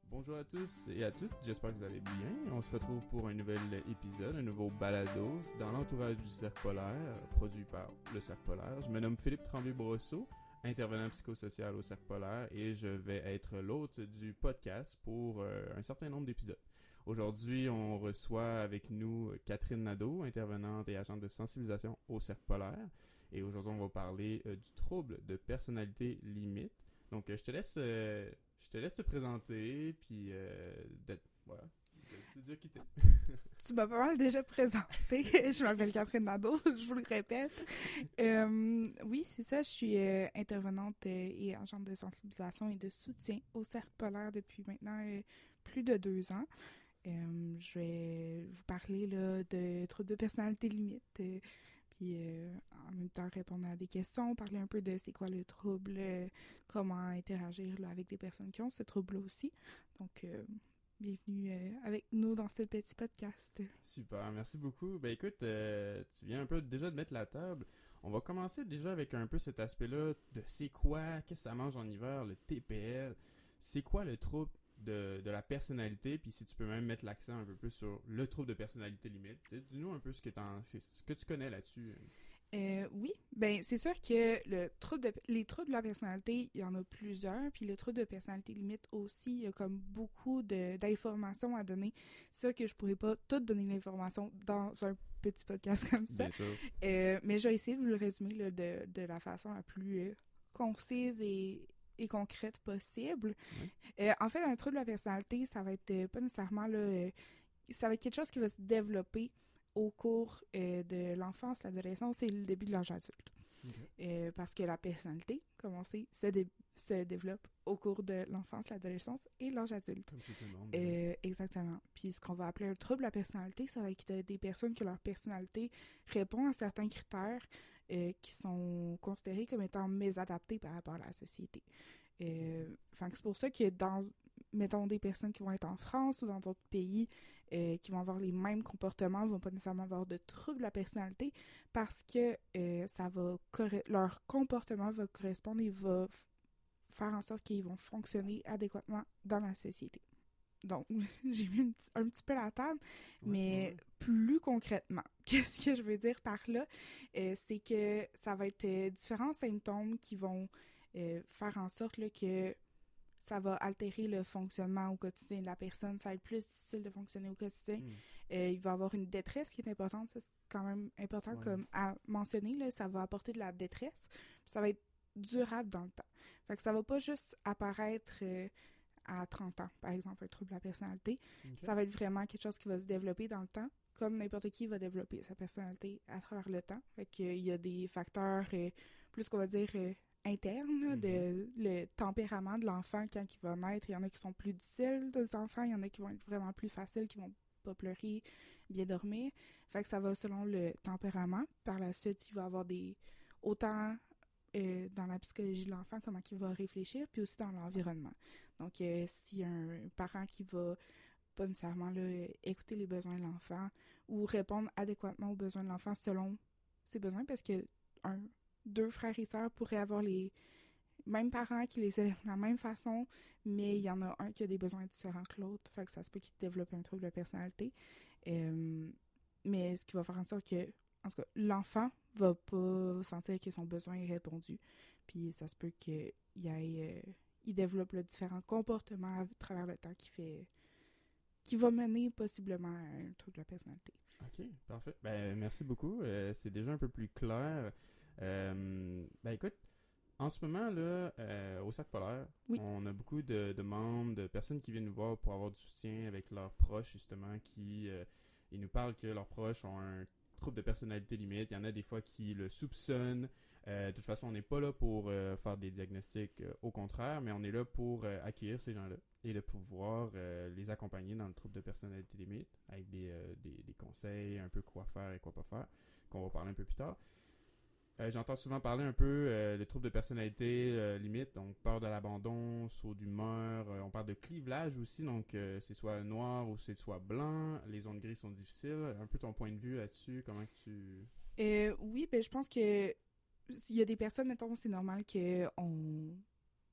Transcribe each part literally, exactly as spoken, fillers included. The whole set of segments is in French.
Bonjour à tous et à toutes, j'espère que vous allez bien. On se retrouve pour un nouvel épisode, un nouveau balado dans l'entourage du Cercle Polaire, produit par le Cercle Polaire. Je me nomme Philippe Tremblay-Brosseau, intervenant psychosocial au Cercle Polaire, et je vais être l'hôte du podcast pour euh, un certain nombre d'épisodes. Aujourd'hui, on reçoit avec nous Catherine Nadeau, intervenante et agente de sensibilisation au Cercle Polaire. Et aujourd'hui, on va parler euh, du trouble de personnalité limite. Donc, euh, je te laisse... Euh, Je te laisse te présenter, puis euh, d'être, voilà, de te dire qui t'es. Tu m'as pas mal déjà présenté. Je m'appelle Catherine Nadeau, je vous le répète. Euh, oui, c'est ça, je suis euh, intervenante euh, et agente de sensibilisation et de soutien au Cercle Polaire depuis maintenant euh, plus de deux ans. Euh, je vais vous parler là, de troubles de personnalité limite, euh, puis euh, en même temps répondre à des questions, parler un peu de c'est quoi le trouble, euh, comment interagir là, avec des personnes qui ont ce trouble-là aussi. Donc, euh, bienvenue euh, avec nous dans ce petit podcast. Super, merci beaucoup. Ben écoute, euh, tu viens un peu déjà de mettre la table. On va commencer déjà avec un peu cet aspect-là de c'est quoi, qu'est-ce que ça mange en hiver, le T P L. C'est quoi le trouble de, de la personnalité, puis si tu peux même mettre l'accent un peu plus sur le trouble de personnalité limite. Dis-nous un peu ce que, t'en, ce que tu connais là-dessus. Euh, oui, ben c'est sûr que le trouble de, les troubles de la personnalité, il y en a plusieurs, puis le trouble de personnalité limite aussi, il y a comme beaucoup de, d'informations à donner. C'est sûr que je pourrais pas tout donner l'information dans un petit podcast comme ça. Bien sûr. Euh, mais je vais essayer de vous le résumer là, de, de la façon la plus euh, concise et, et concrète possible. Oui. Euh, en fait, un trouble de la personnalité, ça va être euh, pas nécessairement là, euh, ça va être quelque chose qui va se développer au cours euh, de l'enfance, l'adolescence et le début de l'âge adulte. Okay. Euh, parce que la personnalité, comme on sait, se, dé- se développe au cours de l'enfance, l'adolescence et l'âge adulte. Comme chez tout le monde. Euh, exactement. Puis ce qu'on va appeler un trouble de la personnalité, ça va être des personnes que leur personnalité répond à certains critères euh, qui sont considérés comme étant mésadaptés par rapport à la société. Euh, c'est pour ça que dans, mettons, des personnes qui vont être en France ou dans d'autres pays euh, qui vont avoir les mêmes comportements, vont pas nécessairement avoir de troubles de la personnalité parce que euh, ça va corre- leur comportement va correspondre et va f- faire en sorte qu'ils vont fonctionner adéquatement dans la société. Donc, j'ai mis une, un petit peu la table, Ouais, mais ouais. plus concrètement, qu'est-ce que je veux dire par là? Euh, c'est que ça va être euh, différents symptômes qui vont euh, faire en sorte là, que ça va altérer le fonctionnement au quotidien de la personne. Ça va être plus difficile de fonctionner au quotidien. Mm. Euh, il va y avoir une détresse qui est importante. Ça, c'est quand même important Ouais. comme à mentionner. Là, ça va apporter de la détresse. Ça va être durable dans le temps. Fait que ça va pas juste apparaître euh, à trente ans, par exemple, un trouble de la personnalité. Okay. Ça va être vraiment quelque chose qui va se développer dans le temps, comme n'importe qui va développer sa personnalité à travers le temps. Fait qu'il y a des facteurs, euh, plus qu'on va dire, euh, internes, là, Mm-hmm. de le tempérament de l'enfant quand il va naître. Il y en a qui sont plus difficiles des enfants, il y en a qui vont être vraiment plus faciles, qui vont pas pleurer, bien dormir. Fait que ça va selon le tempérament. Par la suite, il va avoir des... autant... Euh, dans la psychologie de l'enfant, comment il va réfléchir, puis aussi dans l'environnement. Donc, euh, s'il y a un parent qui va pas nécessairement là, écouter les besoins de l'enfant ou répondre adéquatement aux besoins de l'enfant selon ses besoins, parce que un, deux frères et sœurs pourraient avoir les mêmes parents qui les élèvent de la même façon, mais il y en a un qui a des besoins différents que l'autre, fait que ça se peut qu'il développe un trouble de personnalité. Euh, mais ce qui va faire en sorte que en tout cas, l'enfant va pas sentir que son besoin est répondu. Puis ça se peut qu'il y ait, euh, il développe là, différents comportements à travers le temps qui fait qui va mener possiblement à un trouble de la personnalité. OK, parfait. Ben, merci beaucoup. Euh, c'est déjà un peu plus clair. Euh, ben, écoute, en ce moment, là, euh, au Cercle Polaire, oui. on a beaucoup de, de membres, de personnes qui viennent nous voir pour avoir du soutien avec leurs proches, justement, qui euh, ils nous parlent que leurs proches ont un trouble de personnalité limite. Il y en a des fois qui le soupçonnent. Euh, de toute façon, on n'est pas là pour euh, faire des diagnostics, euh, au contraire, mais on est là pour euh, accueillir ces gens-là et de pouvoir euh, les accompagner dans le trouble de personnalité limite avec des, euh, des, des conseils, un peu quoi faire et quoi pas faire, qu'on va parler un peu plus tard. Euh, j'entends souvent parler un peu euh, de troubles de personnalité euh, limite, donc peur de l'abandon, saut d'humeur, euh, on parle de clivage aussi, donc euh, c'est soit noir ou c'est soit blanc, les zones grises sont difficiles. Un peu ton point de vue là-dessus, comment que tu... Euh, oui, ben je pense que il y a des personnes, mettons, c'est normal qu'on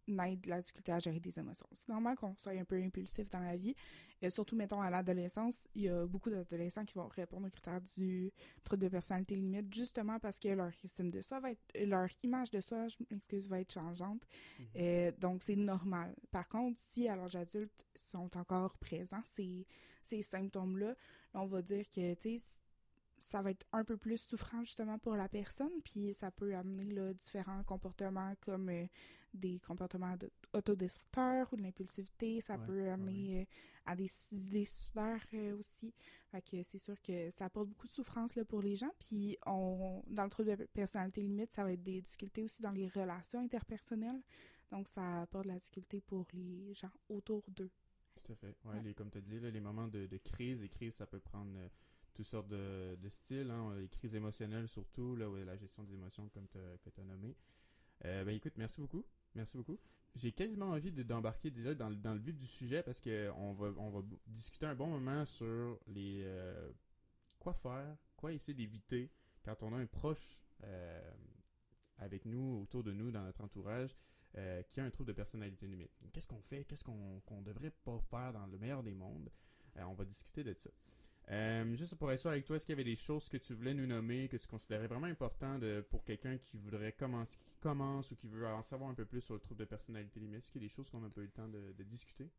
n'aient de la difficulté à gérer des émotions. C'est normal qu'on soit un peu impulsif dans la vie. Et surtout, mettons, à l'adolescence, il y a beaucoup d'adolescents qui vont répondre aux critères du trouble de personnalité limite, justement parce que leur estime de soi va être, leur image de soi, je m'excuse, va être changeante. Mm-hmm. Euh, donc, c'est normal. Par contre, si à l'âge adulte sont encore présents, ces, ces symptômes-là, on va dire que, tu sais, ça va être un peu plus souffrant justement pour la personne, puis ça peut amener là, différents comportements comme euh, des comportements de, autodestructeurs ou de l'impulsivité, ça ouais, peut amener ouais. euh, à des idées suicidaires euh, aussi. Fait que c'est sûr que ça apporte beaucoup de souffrance là, pour les gens, puis on, dans le trouble de personnalité limite, ça va être des difficultés aussi dans les relations interpersonnelles, donc ça apporte de la difficulté pour les gens autour d'eux. Tout à fait. Ouais, ouais. Les, comme tu as dit, là, les moments de, de crise, les crises, ça peut prendre... Euh, toutes sortes de, de styles, hein, les crises émotionnelles surtout, là, ouais, la gestion des émotions comme tu as nommé. Euh, ben écoute, merci beaucoup. Merci beaucoup. J'ai quasiment envie de, d'embarquer déjà dans, dans le vif du sujet parce qu'on va, on va discuter un bon moment sur les euh, quoi faire, quoi essayer d'éviter quand on a un proche euh, avec nous, autour de nous, dans notre entourage, euh, qui a un trouble de personnalité limite. Qu'est-ce qu'on fait? Qu'est-ce qu'on qu'on devrait pas faire dans le meilleur des mondes? Euh, on va discuter de ça. Euh, juste pour être sûr avec toi, est-ce qu'il y avait des choses que tu voulais nous nommer, que tu considérais vraiment importantes de, pour quelqu'un qui voudrait commencer, qui commence ou qui veut en savoir un peu plus sur le trouble de personnalité limite? Est-ce qu'il y a des choses qu'on n'a pas eu le temps de, de discuter?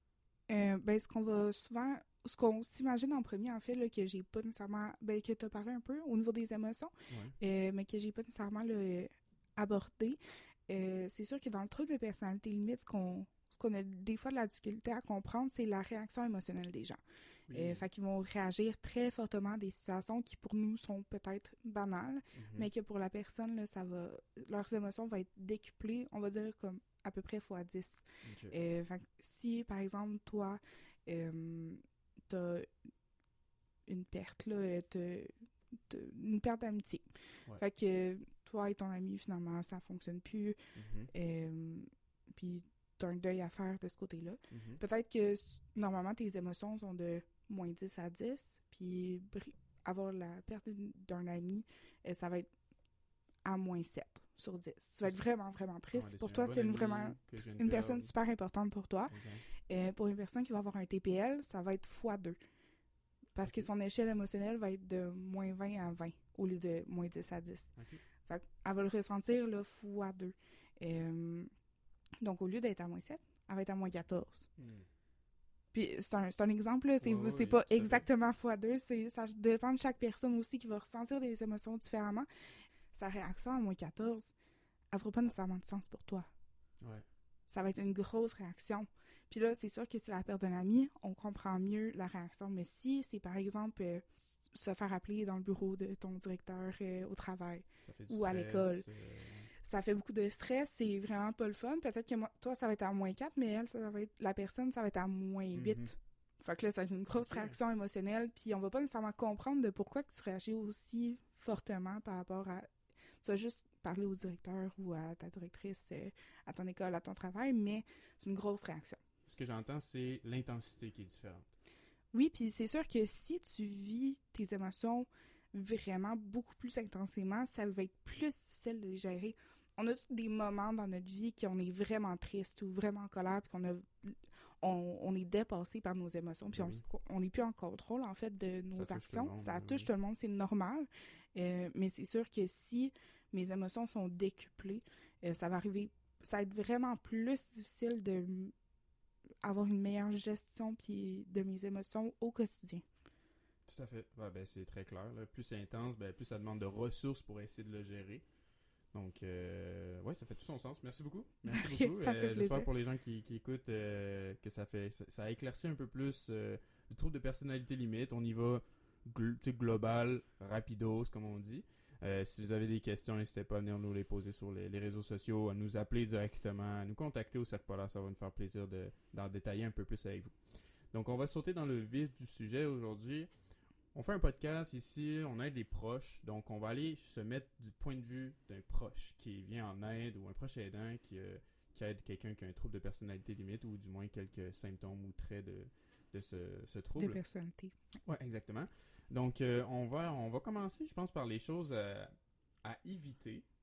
Euh, ben, ce qu'on va souvent, ce qu'on s'imagine en premier, en fait, là, que j'ai pas nécessairement, ben, que tu as parlé un peu au niveau des émotions, ouais. euh, mais que j'ai pas nécessairement là, abordé, euh, c'est sûr que dans le trouble de personnalité limite, ce qu'on, ce qu'on a des fois de la difficulté à comprendre, c'est la réaction émotionnelle des gens. Oui. Euh, fait qu'ils vont réagir très fortement à des situations qui, pour nous, sont peut-être banales, mm-hmm. mais que pour la personne, là, ça va, leurs émotions vont être décuplées, on va dire comme à peu près fois dix. Okay. Euh, fait que si, par exemple, toi, euh, t'as une perte, là, t'as, t'as une perte d'amitié. Ouais. Fait que toi et ton ami, finalement, ça fonctionne plus. Mm-hmm. Euh, puis t'as un deuil à faire de ce côté-là. Mm-hmm. Peut-être que, normalement, tes émotions sont de moins dix à dix, puis avoir la perte d'un ami, ça va être à moins sept sur dix. Ça va être vraiment, vraiment triste. Ouais, pour toi, c'était une, vraiment une personne super importante pour toi. Euh, pour une personne qui va avoir un T P L, ça va être fois deux. Parce okay. que son échelle émotionnelle va être de moins vingt à vingt au lieu de moins dix à dix. Okay. Fait qu'elle va le ressentir là, fois deux. Euh, donc, au lieu d'être à moins sept, elle va être à moins quatorze. Hmm. Puis c'est un, c'est un exemple, là, c'est, oh, c'est oui, pas exactement fois deux, c'est, ça dépend de chaque personne aussi qui va ressentir des émotions différemment. Sa réaction à moins quatorze, elle fera pas nécessairement de sens pour toi. Ouais. Ça va être une grosse réaction. Puis là, c'est sûr que si la perte d'un ami, on comprend mieux la réaction. Mais si c'est, par exemple, euh, se faire appeler dans le bureau de ton directeur euh, au travail ou stress, à l'école, euh... ça fait beaucoup de stress, c'est vraiment pas le fun. Peut-être que moi, toi, ça va être à moins quatre, mais elle, ça va être, la personne, ça va être à moins huit. Mm-hmm. Fait que là, ça va être une grosse okay. réaction émotionnelle, puis on va pas nécessairement comprendre de pourquoi que tu réagis aussi fortement par rapport à... Tu vas juste parler au directeur ou à ta directrice, euh, à ton école, à ton travail, mais c'est une grosse réaction. Ce que j'entends, c'est l'intensité qui est différente. Oui, puis c'est sûr que si tu vis tes émotions vraiment beaucoup plus intensément, ça va être plus difficile de les gérer. On a tous des moments dans notre vie qu'on est vraiment triste ou vraiment en colère, puis qu'on a, on, on est dépassé par nos émotions, puis oui. on n'est plus en contrôle, en fait, de nos ça actions. Monde, ça touche oui. tout le monde, c'est normal. Euh, mais c'est sûr que si mes émotions sont décuplées, euh, ça va arriver, ça va être vraiment plus difficile de avoir une meilleure gestion puis de mes émotions au quotidien. Tout à fait. Ouais, ben, c'est très clair. Là. Plus c'est intense, ben, plus ça demande de ressources pour essayer de le gérer. Donc, euh, ouais, ça fait tout son sens. Merci beaucoup. Merci beaucoup. ça fait euh, plaisir. J'espère pour les gens qui, qui écoutent euh, que ça fait ça, ça a éclairci un peu plus euh, le trouble de personnalité limite. On y va gl- global, rapidos, comme on dit. Euh, si vous avez des questions, n'hésitez pas à venir nous les poser sur les, les réseaux sociaux, à nous appeler directement, à nous contacter au Cercle Polaire. Ça va nous faire plaisir de, d'en détailler un peu plus avec vous. Donc, on va sauter dans le vif du sujet aujourd'hui. On fait un podcast ici, on aide les proches, donc on va aller se mettre du point de vue d'un proche qui vient en aide ou un proche aidant qui, euh, qui aide quelqu'un qui a un trouble de personnalité limite ou du moins quelques symptômes ou traits de, de ce, ce trouble. De personnalité. Oui, exactement. Donc, euh, on, va, on va commencer, je pense, par les choses à, à éviter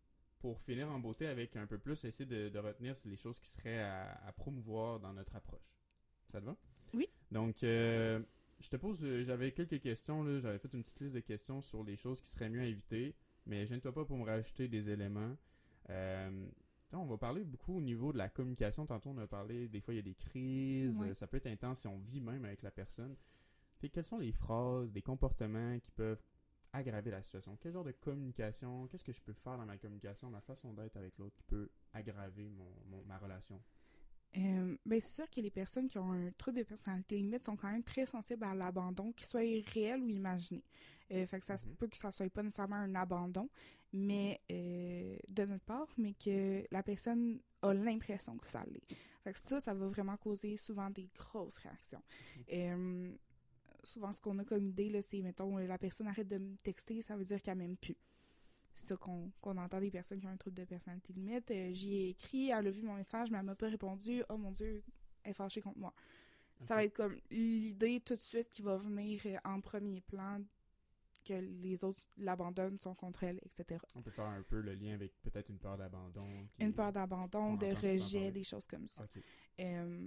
pour finir en beauté avec un peu plus, essayer de, de retenir les choses qui seraient à, à promouvoir dans notre approche. Ça te va? Oui. Donc, euh, je te pose, euh, j'avais quelques questions, là, j'avais fait une petite liste de questions sur les choses qui seraient mieux à éviter, mais gêne-toi pas pour me rajouter des éléments. Euh, on va parler beaucoup au niveau de la communication. Tantôt, on a parlé, des fois, il y a des crises, Ouais. euh, ça peut être intense si on vit même avec la personne. T'sais, quelles sont les phrases, des comportements qui peuvent aggraver la situation? Quel genre de communication, qu'est-ce que je peux faire dans ma communication, ma façon d'être avec l'autre qui peut aggraver mon, mon- ma relation? Euh, ben c'est sûr que les personnes qui ont un trouble de personnalité limite sont quand même très sensibles à l'abandon, qu'il soit réel ou imaginé. Euh, fait que ça se Mhm. peut que ça soit pas nécessairement un abandon, mais euh, de notre part, mais que la personne a l'impression que ça l'est. Fait que ça, ça va vraiment causer souvent des grosses réactions. Euh, souvent, ce qu'on a comme idée, là, c'est, mettons, la personne arrête de me texter, ça veut dire qu'elle m'aime plus. C'est ça qu'on qu'on entend des personnes qui ont un trouble de personnalité limite. Euh, j'y ai écrit, elle a vu mon message, mais elle m'a pas répondu. Oh mon Dieu, elle est fâchée contre moi. Okay. Ça va être comme l'idée tout de suite qui va venir euh, en premier plan, que les autres l'abandonnent, sont contre elle, et cetera. On peut faire un peu le lien avec peut-être une peur d'abandon. Une est... peur d'abandon, de rejet, des choses comme ça. Okay. Euh,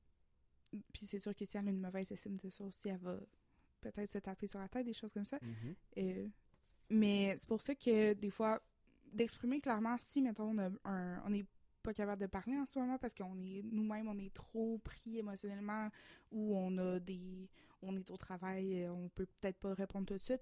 Puis c'est sûr que si elle a une mauvaise estime de ça aussi, elle va peut-être se taper sur la tête, des choses comme ça. Mm-hmm. Euh, Mais c'est pour ça que des fois, d'exprimer clairement si, mettons, on a un, on n'est pas capable de parler en ce moment parce qu'on est nous-mêmes, on est trop pris émotionnellement ou on a des. On est au travail, on peut peut-être pas répondre tout de suite.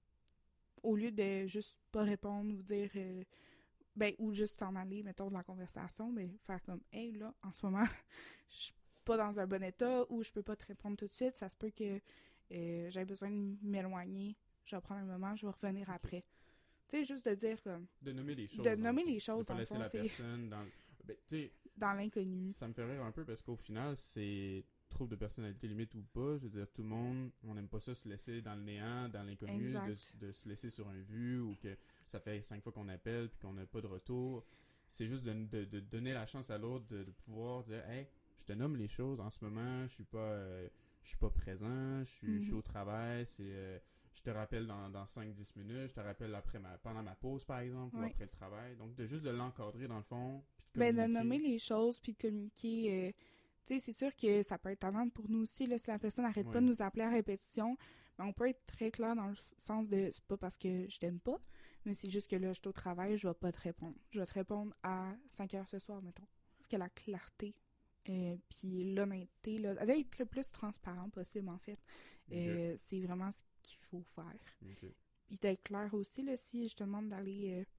Au lieu de juste pas répondre ou dire. Euh, ben, ou juste s'en aller, mettons, de la conversation, mais faire comme, hey, là, en ce moment, je suis pas dans un bon état ou je peux pas te répondre tout de suite. Ça se peut que euh, j'ai besoin de m'éloigner. Je vais prendre un moment, je vais revenir okay. après. Tu sais, juste de dire comme... De nommer les choses. De nommer les choses, dans le fond. De pas laisser la personne dans... Ben, dans l'inconnu. Ça me fait rire un peu parce qu'au final, c'est trouble de personnalité limite ou pas. Je veux dire, tout le monde, on n'aime pas ça se laisser dans le néant, dans l'inconnu, de, de se laisser sur un vu ou que ça fait cinq fois qu'on appelle puis qu'on n'a pas de retour. C'est juste de, de, de donner la chance à l'autre de, de pouvoir dire « Hey, je te nomme les choses en ce moment, je suis pas... Euh, je suis pas présent, je suis, mm-hmm. je suis au travail, c'est... Euh, je te rappelle dans, dans cinq à dix minutes, je te rappelle après ma, pendant ma pause, par exemple, oui. ou après le travail. Donc, de juste de l'encadrer, dans le fond, puis de ben, de nommer les choses, puis de communiquer. Euh, tu sais, c'est sûr que ça peut être tannant pour nous aussi, là, si la personne n'arrête oui. pas de nous appeler à répétition. Mais on peut être très clair dans le sens de, c'est pas parce que je t'aime pas, mais c'est juste que là, je suis au travail, je vais pas te répondre. Je vais te répondre à cinq heures ce soir, mettons. Parce que la clarté, euh, puis l'honnêteté, là, elle doit être le plus transparent possible, en fait. Okay. Euh, c'est vraiment ce qu'il faut faire. Okay. Puis d'être clair aussi, là, si je te demande d'aller euh,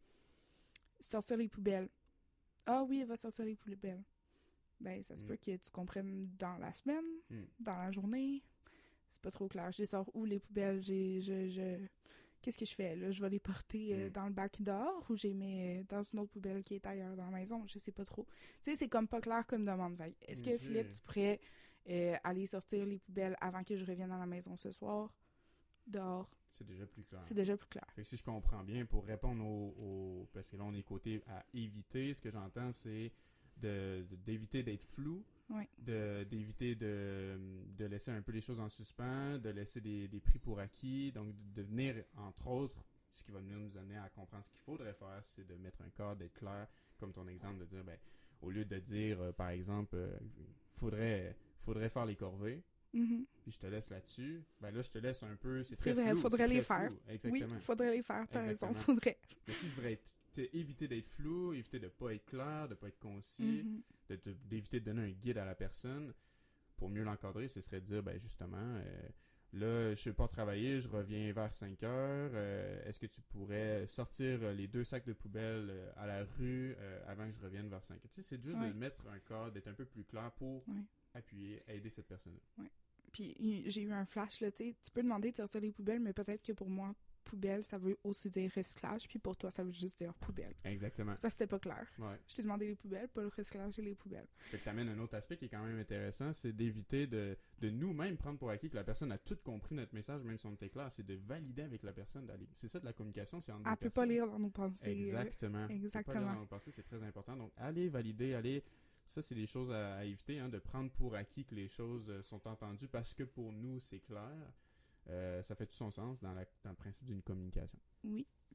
sortir les poubelles. Ah oui, elle va sortir les poubelles. Ben, ça se mm. peut que tu comprennes dans la semaine, mm. dans la journée. C'est pas trop clair. Je les sors où, les poubelles? J'ai, je, je... Qu'est-ce que je fais, là? Je vais les porter euh, mm. dans le bac dehors ou j'ai mis dans une autre poubelle qui est ailleurs dans la maison? Je sais pas trop. Tu sais, c'est comme pas clair comme demande. Est-ce que, okay. Philippe, tu pourrais euh, aller sortir les poubelles avant que je revienne dans la maison ce soir? Dehors. C'est déjà plus clair. C'est déjà plus clair. Fait que si je comprends bien, pour répondre au, au... Parce que là, on est côté à éviter, ce que j'entends, c'est de, de, d'éviter d'être flou. Oui. De, d'éviter de, de laisser un peu les choses en suspens, de laisser des, des prix pour acquis. Donc, de, de venir, entre autres, ce qui va venir nous amener à comprendre ce qu'il faudrait faire, c'est de mettre un cadre, d'être clair, comme ton exemple, de dire, ben, au lieu de dire, euh, par exemple, euh, faudrait, faudrait faire les corvées, mm-hmm. puis je te laisse là-dessus, ben là, je te laisse un peu, c'est, c'est très vrai, flou. faudrait c'est les très faire. Flou. Exactement. Oui, faudrait les faire, t'as Exactement. raison, faudrait. Mais si je voudrais être, éviter d'être flou, éviter de ne pas être clair, de ne pas être concis, mm-hmm. de, de, d'éviter de donner un guide à la personne, pour mieux l'encadrer, ce serait de dire, ben justement, euh, là, je ne vais pas travailler, je reviens vers cinq heures, euh, est-ce que tu pourrais sortir les deux sacs de poubelle euh, à la rue euh, avant que je revienne vers cinq heures? Tu sais, c'est juste ouais. de mettre un cadre, d'être un peu plus clair pour ouais. appuyer, aider cette personne-là. Ouais. Puis j'ai eu un flash, là, tu sais, tu peux demander de sortir les poubelles, mais peut-être que pour moi, poubelle, ça veut aussi dire recyclage, puis pour toi, ça veut juste dire poubelle. Exactement. Parce que c'était pas clair. Ouais. Je t'ai demandé les poubelles, pas le recyclage et les poubelles. Fait que t'amènes un autre aspect qui est quand même intéressant, c'est d'éviter de, de nous-mêmes prendre pour acquis que la personne a tout compris notre message, même si on était clair, c'est de valider avec la personne. D'aller... C'est ça de la communication, c'est entre deux Elle peut personnes. pas lire dans nos pensées. Exactement. Euh, exactement. Elle peut pas lire dans nos pensées, c'est très important. Donc, allez valider, allez... Ça, c'est des choses à, à éviter, hein, de prendre pour acquis que les choses euh, sont entendues parce que pour nous, c'est clair. Euh, ça fait tout son sens dans, la, dans le principe d'une communication. Oui.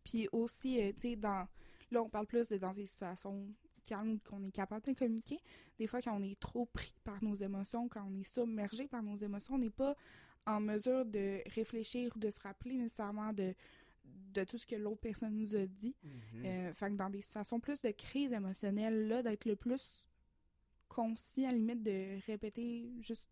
Puis aussi, euh, tu sais, dans... Là, on parle plus de dans des situations calmes qu'on est capable de communiquer. Des fois, quand on est trop pris par nos émotions, quand on est submergé par nos émotions, on n'est pas en mesure de réfléchir ou de se rappeler nécessairement de, de tout ce que l'autre personne nous a dit. Mhm. Euh, fait que dans des situations plus de crise émotionnelle, là, d'être le plus concis, à la limite de répéter juste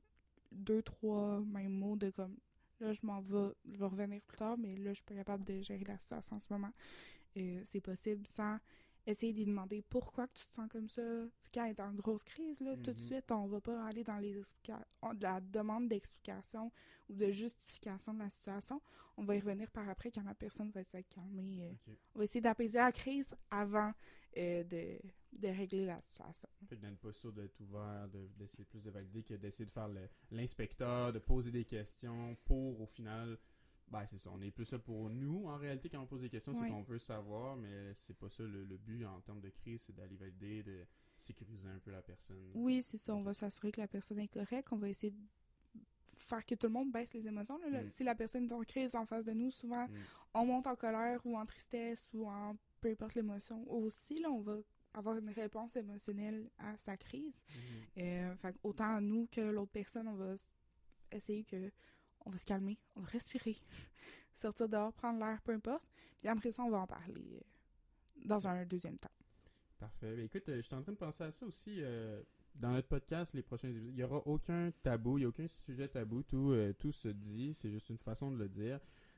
deux, trois mêmes mots de comme là, je m'en vais, je vais revenir plus tard, mais là, je suis pas capable de gérer la situation en ce moment. Euh, c'est possible sans essayer d'y demander pourquoi que tu te sens comme ça. Quand elle est en grosse crise, là, mm-hmm. tout de suite, on va pas aller dans les explica- la demande d'explication ou de justification de la situation. On va y revenir par après quand la personne va s'être calmée. Euh, okay. On va essayer d'apaiser la crise avant euh, de, de régler la situation. Fait que dans une posture d'être ouvert, de, d'essayer plus de valider que d'essayer de faire le, l'inspecteur, de poser des questions pour, au final... Ben, c'est ça. On est plus ça pour nous, en réalité, quand on pose des questions, oui. C'est qu'on veut savoir, mais c'est pas ça le, le but en termes de crise, c'est d'aller valider, de sécuriser un peu la personne. Oui, c'est ça. Okay. On va s'assurer que la personne est correcte. On va essayer de faire que tout le monde baisse les émotions. Là, mm. Si la personne est en crise en face de nous, souvent, mm. on monte en colère ou en tristesse ou en peu importe l'émotion. Aussi, là, on va avoir une réponse émotionnelle à sa crise. Mm. Euh, fait autant nous que l'autre personne, on va essayer que on va se calmer, on va respirer, sortir dehors, prendre l'air, peu importe. Puis après ça, on va en parler euh, dans un deuxième temps. Parfait. Mais écoute, euh, je suis en train de penser à ça aussi. Euh, dans notre podcast, les prochains épisodes, il n'y aura aucun tabou, il n'y a aucun sujet tabou. Tout, euh, tout se dit, c'est juste une façon de le dire.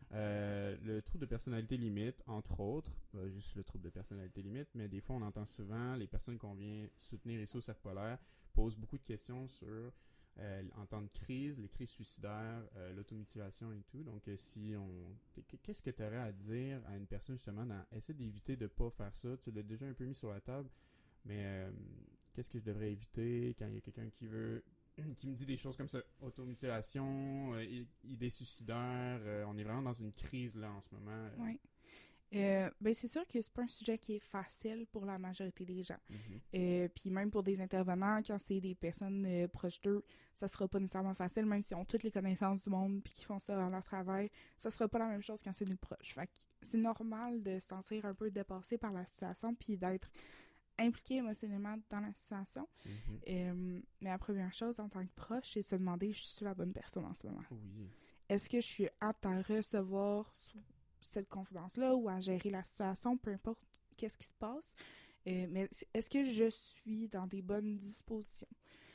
Euh, le trouble de personnalité limite, entre autres, pas juste le trouble de personnalité limite, mais des fois, on entend souvent les personnes qu'on vient soutenir ici au Cercle Polaire posent beaucoup de questions sur... Euh, en temps de crise, les crises suicidaires, euh, l'automutilation et tout. Donc, euh, si on... Qu'est-ce que tu aurais à dire à une personne, justement, dans... essayer d'éviter de ne pas faire ça? Tu l'as déjà un peu mis sur la table, mais euh, qu'est-ce que je devrais éviter quand il y a quelqu'un qui veut... qui me dit des choses comme ça? Automutilation, euh, idées suicidaires, euh, on est vraiment dans une crise, là, en ce moment. Oui. Euh, ben c'est sûr que c'est pas un sujet qui est facile pour la majorité des gens. Mm-hmm. Euh, puis même pour des intervenants, quand c'est des personnes euh, proches d'eux, ça sera pas nécessairement facile, même s'ils ont toutes les connaissances du monde puis qu'ils font ça dans leur travail, ça sera pas la même chose quand c'est nos proches. Fait que c'est normal de se sentir un peu dépassé par la situation puis d'être impliqué émotionnellement dans la situation. Mm-hmm. Euh, mais la première chose en tant que proche, c'est de se demander, je suis la bonne personne en ce moment. Oui. Est-ce que je suis apte à recevoir cette confidence-là ou à gérer la situation, peu importe qu'est-ce qui se passe. Euh, mais est-ce que je suis dans des bonnes dispositions?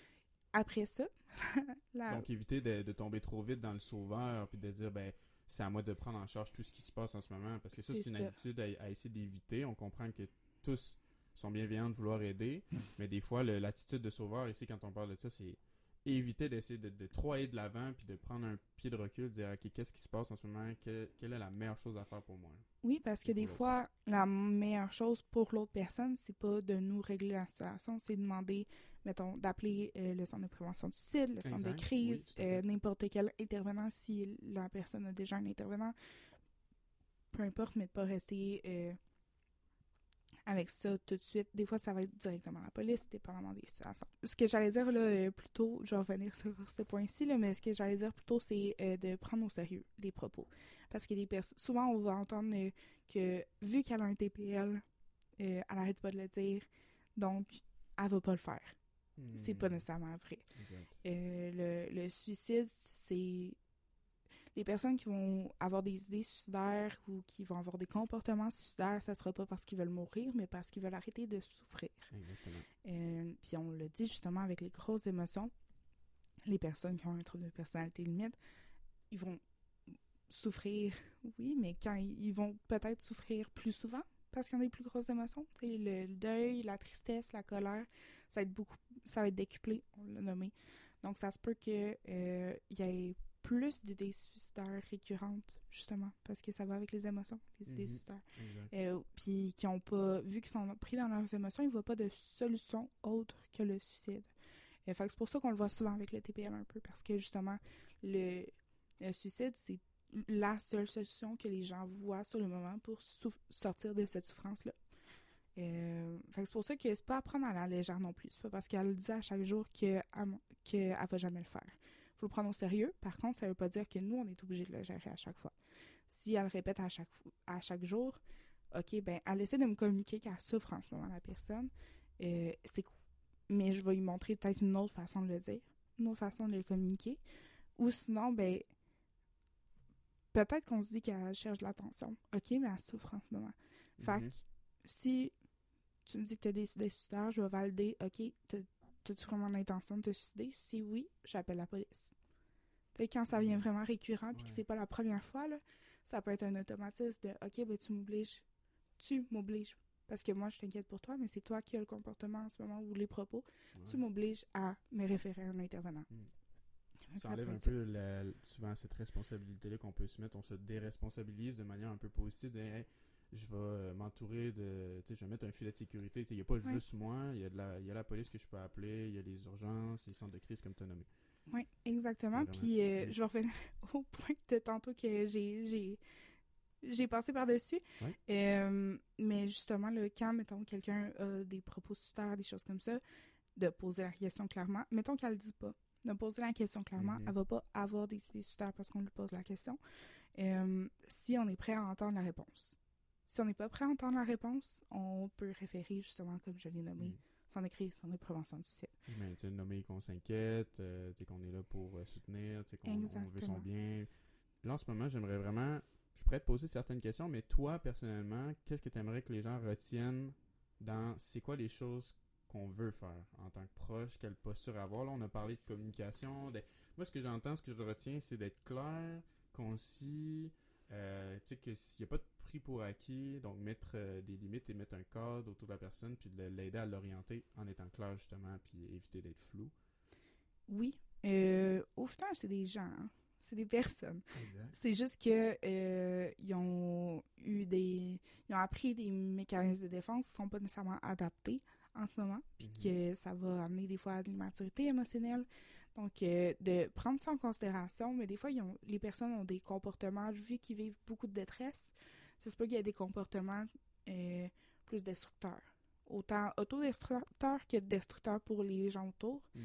Après ça... la... Donc, éviter de, de tomber trop vite dans le sauveur puis de dire, ben c'est à moi de prendre en charge tout ce qui se passe en ce moment. Parce que ça, c'est, c'est une ça. Attitude à, à essayer d'éviter. On comprend que tous sont bienveillants de vouloir aider, mais des fois, le, l'attitude de sauveur, ici, quand on parle de ça, c'est éviter d'essayer de, de trop aller de l'avant puis de prendre un pied de recul, de dire ok, qu'est-ce qui se passe en ce moment, que, quelle est la meilleure chose à faire pour moi. Oui, parce que des l'autre. fois, la meilleure chose pour l'autre personne, c'est pas de nous régler la situation, c'est de demander, mettons, d'appeler euh, le centre de prévention du suicide, le centre exact. de crise, oui, euh, n'importe quel intervenant si la personne a déjà un intervenant, peu importe, mais de pas rester euh, avec ça tout de suite. Des fois, ça va être directement à la police, dépendamment des situations. Ce que j'allais dire, là, euh, plutôt, je vais revenir sur ce point-ci, là, mais ce que j'allais dire plutôt, c'est euh, de prendre au sérieux les propos. Parce que les pers- souvent, on va entendre euh, que, vu qu'elle a un T P L, euh, elle arrête pas de le dire, donc, elle va pas le faire. Mmh. C'est pas nécessairement vrai. Euh, le, le suicide, c'est... Les personnes qui vont avoir des idées suicidaires ou qui vont avoir des comportements suicidaires, ça ne sera pas parce qu'ils veulent mourir, mais parce qu'ils veulent arrêter de souffrir. Exactement. Euh, puis on le dit justement avec les grosses émotions, les personnes qui ont un trouble de personnalité limite, ils vont souffrir, oui, mais quand ils, ils vont peut-être souffrir plus souvent parce qu'ils ont des plus grosses émotions. Tu sais, le, le deuil, la tristesse, la colère, ça va être beaucoup, ça va être décuplé, on l'a nommé. Donc ça se peut qu'il euh, y ait plus d'idées suicidaires récurrentes, justement, parce que ça va avec les émotions, les mm-hmm. idées suicidaires. Euh, puis qui ont pas, vu qu'ils sont pris dans leurs émotions, ils ne voient pas de solution autre que le suicide. Euh, fait que c'est pour ça qu'on le voit souvent avec le T P L un peu, parce que justement, le, le suicide, c'est la seule solution que les gens voient sur le moment pour souf- sortir de cette souffrance-là. Euh, fait que c'est pour ça que c'est pas à prendre à la légère non plus. C'est pas parce qu'elle le dit à chaque jour qu'elle qu'elle va jamais le faire. Faut le prendre au sérieux. Par contre, ça veut pas dire que nous, on est obligé de le gérer à chaque fois. Si elle le répète à chaque, à chaque jour, OK, ben elle essaie de me communiquer qu'elle souffre en ce moment, la personne. Euh, c'est cool. Mais je vais lui montrer peut-être une autre façon de le dire, une autre façon de le communiquer. Ou sinon, ben peut-être qu'on se dit qu'elle cherche de l'attention. OK, mais elle souffre en ce moment. Mm-hmm. Fait que si tu me dis que tu as des idées suicidaires, je vais valider, OK, t'as-tu vraiment l'intention de te suicider? Si oui, j'appelle la police. Tu sais, quand ça vient vraiment récurrent puis ouais. que c'est pas la première fois, là, ça peut être un automatisme de, OK, ben tu m'obliges. Tu m'obliges. Parce que moi, je t'inquiète pour toi, mais c'est toi qui as le comportement en ce moment ou les propos. Ouais. Tu m'obliges à me référer à un intervenant. Mm. Ça, ça enlève un peu la, souvent cette responsabilité-là qu'on peut se mettre. On se déresponsabilise de manière un peu positive. De, hey, je vais m'entourer de... Tu sais, je vais mettre un filet de sécurité. Il n'y a pas ouais. juste moi. Il y, a de la, il y a la police que je peux appeler. Il y a les urgences, les centres de crise, comme tu as nommé. Oui, exactement. Puis euh, mm. je vais revenir au point de tantôt que j'ai... j'ai... J'ai passé par-dessus. Ouais. Euh, mais justement, là, quand, mettons, quelqu'un a des propos suicidaires, des choses comme ça, de poser la question clairement. Mettons qu'elle ne le dit pas. De poser la question clairement, mm-hmm. elle ne va pas avoir des idées suicidaires parce qu'on lui pose la question. Euh, si on est prêt à entendre la réponse. Si on n'est pas prêt à entendre la réponse, on peut référer, justement, comme je l'ai nommé, mm. sans écrire, sans prévention du suicide. Mais tu sais, nommer qu'on s'inquiète, euh, qu'on est là pour euh, soutenir, qu'on on veut son bien. Là, en ce moment, j'aimerais vraiment... Je pourrais te poser certaines questions, mais toi, personnellement, qu'est-ce que tu aimerais que les gens retiennent dans... C'est quoi les choses qu'on veut faire en tant que proche? Quelle posture avoir? Là, on a parlé de communication. De... Moi, ce que j'entends, ce que je retiens, c'est d'être clair, concis, euh, tu sais, qu'il n'y a pas de prix pour acquis, donc mettre euh, des limites et mettre un cadre autour de la personne, puis de l'aider à l'orienter en étant clair, justement, puis éviter d'être flou. Oui. Euh, au final, c'est des gens, hein? C'est des personnes. Exact. C'est juste que euh, ils ont eu des... Ils ont appris des mécanismes de défense qui ne sont pas nécessairement adaptés en ce moment, puis mm-hmm. que ça va amener des fois à de l'immaturité émotionnelle. Donc, euh, de prendre ça en considération, mais des fois, ils ont, les personnes ont des comportements, vu qu'ils vivent beaucoup de détresse, ça se peut qu'il y ait des comportements euh, plus destructeurs. Autant autodestructeurs que destructeurs pour les gens autour. Mm.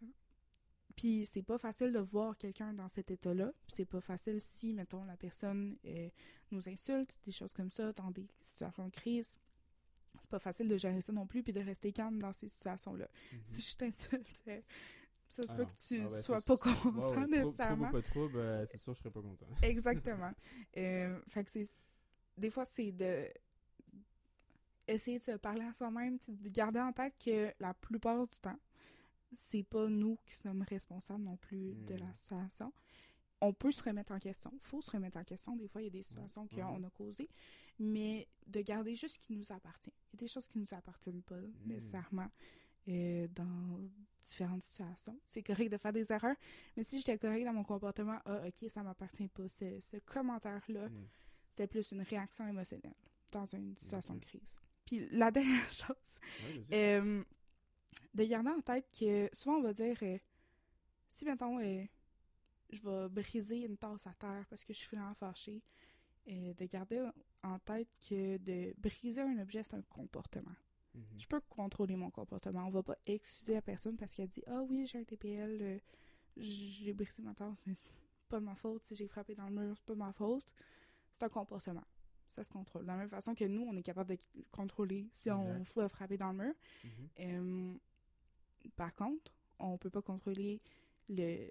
Puis c'est pas facile de voir quelqu'un dans cet état-là. Puis c'est pas facile si, mettons, la personne euh, nous insulte, des choses comme ça, dans des situations de crise. C'est pas facile de gérer ça non plus, puis de rester calme dans ces situations-là. Mm-hmm. Si je t'insulte, euh, ça se ah peut non. que tu ah ben, sois pas content wow, ouais, nécessairement. Trouble ou pas trouble, euh, c'est sûr que je serais pas content. Exactement. euh, fait que c'est... Des fois, c'est de... essayer de se parler à soi-même, de garder en tête que la plupart du temps, c'est pas nous qui sommes responsables non plus mmh. de la situation. On peut se remettre en question. Il faut se remettre en question. Des fois, il y a des situations mmh. qu'on a causées. Mais de garder juste ce qui nous appartient. Il y a des choses qui ne nous appartiennent pas mmh. nécessairement euh, dans différentes situations. C'est correct de faire des erreurs. Mais si j'étais correct dans mon comportement, ah, OK, ça ne m'appartient pas. Ce, ce commentaire-là, mmh. c'était plus une réaction émotionnelle dans une situation mmh. de crise. Puis la dernière chose... Ouais, de garder en tête que souvent on va dire euh, si mettons euh, je vais briser une tasse à terre parce que je suis vraiment fâchée, euh, de garder en tête que de briser un objet c'est un comportement. Mm-hmm. Je peux contrôler mon comportement. On va pas excuser la personne parce qu'elle dit ah oui j'ai un T P L, euh, j'ai brisé ma tasse mais c'est pas de ma faute, si j'ai frappé dans le mur c'est pas de ma faute. C'est un comportement. Ça se contrôle. De la même façon que nous, on est capable de contrôler si exact. On va frapper dans le mur. Mm-hmm. Euh, par contre, on peut pas contrôler le,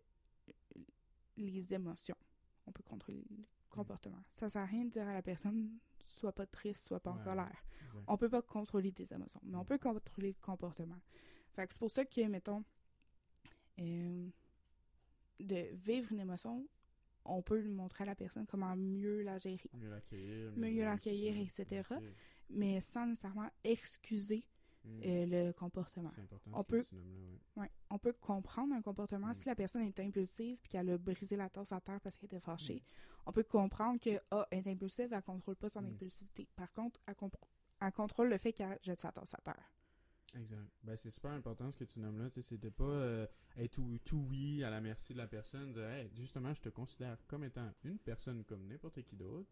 les émotions. On peut contrôler le comportement. Mm. Ça sert à rien de dire à la personne sois pas triste, sois pas ouais, en colère. Exact. On peut pas contrôler tes émotions, mais mm. on peut contrôler le comportement. Fait que c'est pour ça que, mettons, euh, de vivre une émotion, on peut montrer à la personne comment mieux la gérer. Mieux l'accueillir. Mieux, mieux l'accueillir, et cetera. Okay. Mais sans nécessairement excuser mmh. euh, le comportement. C'est important on peut, ce là, ouais. Ouais, on peut comprendre un comportement. Mmh. Si la personne est impulsive et qu'elle a brisé la tasse à terre parce qu'elle était fâchée, mmh. on peut comprendre qu'elle ah, est impulsive, elle ne contrôle pas son mmh. impulsivité. Par contre, elle, comp- elle contrôle le fait qu'elle jette sa tasse à terre. Exact. Ben, c'est super important ce que tu nommes là. C'est de pas euh, être tout, tout oui à la merci de la personne. Dire, hey, justement, je te considère comme étant une personne comme n'importe qui d'autre.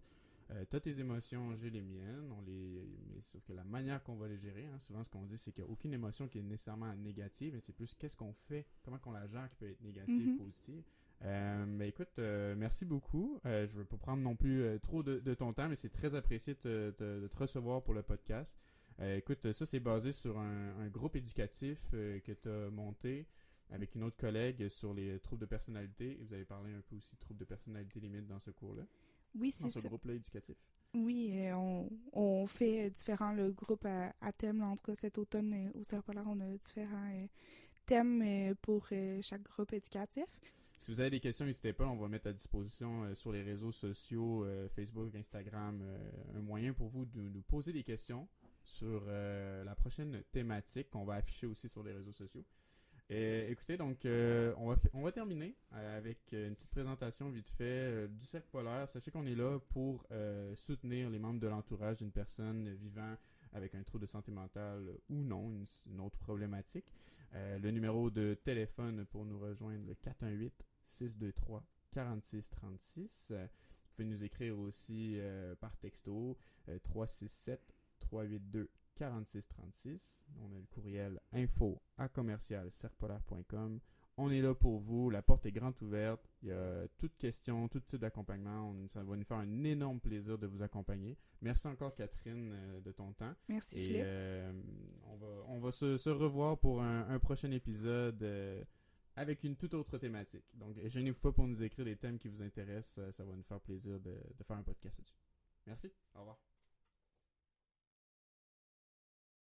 Euh, t'as tes émotions, j'ai les miennes, on les... mais sauf que la manière qu'on va les gérer, hein, souvent ce qu'on dit, c'est qu'il n'y a aucune émotion qui est nécessairement négative, mais c'est plus qu'est-ce qu'on fait, comment qu'on la gère qui peut être négative, Mhm. positive. Euh, mais écoute, euh, merci beaucoup. Euh, je ne veux pas prendre non plus euh, trop de, de ton temps, mais c'est très apprécié de te, te- de te recevoir pour le podcast. Euh, écoute, ça c'est basé sur un, un groupe éducatif euh, que tu as monté avec une autre collègue sur les troubles de personnalité. Et vous avez parlé un peu aussi de troubles de personnalité limite dans ce cours-là, Oui, dans c'est ce ça. groupe-là éducatif. Oui, euh, on, on fait euh, différents le groupes à, à thème. Là, en tout cas, cet automne, euh, au Cerf Polaire, on a différents euh, thèmes euh, pour euh, chaque groupe éducatif. Si vous avez des questions, n'hésitez pas, on va mettre à disposition euh, sur les réseaux sociaux, euh, Facebook, Instagram, euh, un moyen pour vous de nous poser des questions sur euh, la prochaine thématique qu'on va afficher aussi sur les réseaux sociaux. Et, écoutez, donc, euh, on, va f- on va terminer euh, avec euh, une petite présentation vite fait euh, du Cercle Polaire. Sachez qu'on est là pour euh, soutenir les membres de l'entourage d'une personne vivant avec un trouble de santé mentale ou non, une, une autre problématique. Euh, le numéro de téléphone pour nous rejoindre, le quatre un huit, six deux trois, quatre-six trois-six. Euh, vous pouvez nous écrire aussi euh, par texto euh, trois six sept, trois huit deux, quarante-six trente-six. On a le courriel info à commercial cercpolaire point com. On est là pour vous. La porte est grande ouverte. Il y a toute question, tout type d'accompagnement. On- ça va nous faire un énorme plaisir de vous accompagner. Merci encore, Catherine, euh, de ton temps. Merci, Et Philippe. euh, on va, on va se, se revoir pour un, un prochain épisode euh, avec une toute autre thématique. Donc, gênez-vous pas pour nous écrire des thèmes qui vous intéressent. Ça, ça va nous faire plaisir de, de faire un podcast là-dessus. Merci. Au revoir.